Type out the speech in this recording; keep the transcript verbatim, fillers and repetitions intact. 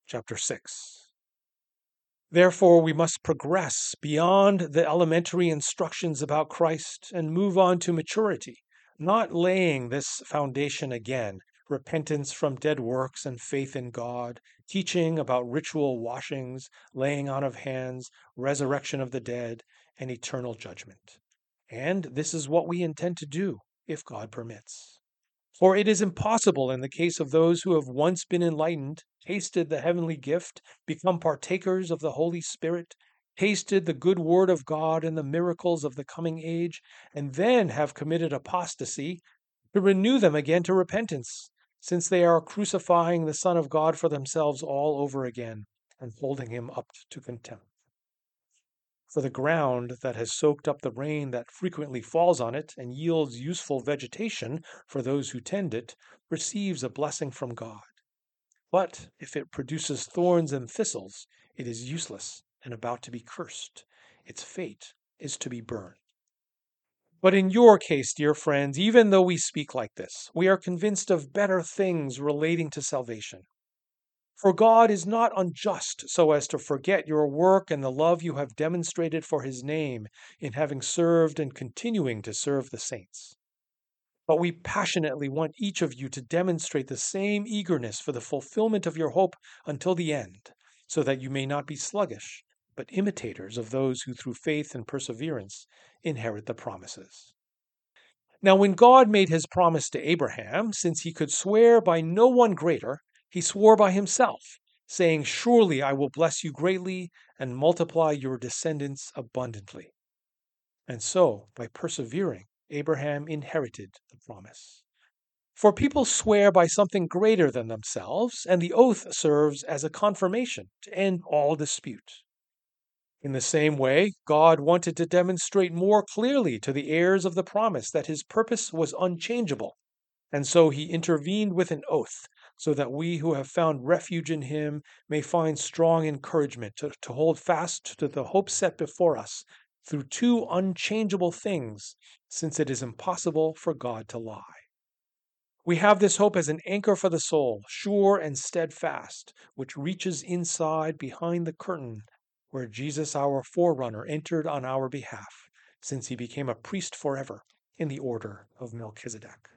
chapter six. Therefore, we must progress beyond the elementary instructions about Christ and move on to maturity, not laying this foundation again, repentance from dead works and faith in God, teaching about ritual washings, laying on of hands, resurrection of the dead, and eternal judgment. And this is what we intend to do, if God permits. For it is impossible in the case of those who have once been enlightened, tasted the heavenly gift, become partakers of the Holy Spirit, tasted the good word of God and the miracles of the coming age, and then have committed apostasy, to renew them again to repentance, since they are crucifying the Son of God for themselves all over again and holding him up to contempt. For the ground that has soaked up the rain that frequently falls on it and yields useful vegetation for those who tend it, receives a blessing from God. But if it produces thorns and thistles, it is useless and about to be cursed. Its fate is to be burned. But in your case, dear friends, even though we speak like this, we are convinced of better things relating to salvation. For God is not unjust so as to forget your work and the love you have demonstrated for his name in having served and continuing to serve the saints. But we passionately want each of you to demonstrate the same eagerness for the fulfillment of your hope until the end, so that you may not be sluggish, but imitators of those who through faith and perseverance inherit the promises. Now, when God made his promise to Abraham, since he could swear by no one greater, he swore by himself, saying, "Surely I will bless you greatly and multiply your descendants abundantly." And so, by persevering, Abraham inherited the promise. For people swear by something greater than themselves, and the oath serves as a confirmation to end all dispute. In the same way, God wanted to demonstrate more clearly to the heirs of the promise that his purpose was unchangeable, and so he intervened with an oath, so that we who have found refuge in him may find strong encouragement to, to hold fast to the hope set before us through two unchangeable things, since it is impossible for God to lie. We have this hope as an anchor for the soul, sure and steadfast, which reaches inside behind the curtain where Jesus, our forerunner, entered on our behalf, since he became a priest forever in the order of Melchizedek.